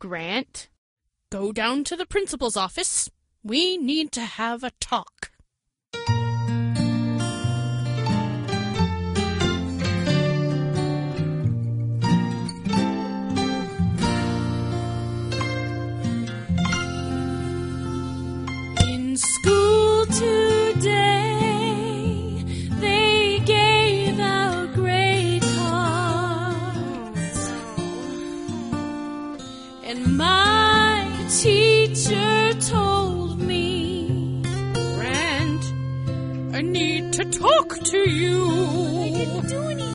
Grant, go down to the principal's office. We need to have a talk. In school today, they gave out grade cards, and my teacher told me, Grant, I need to talk to you.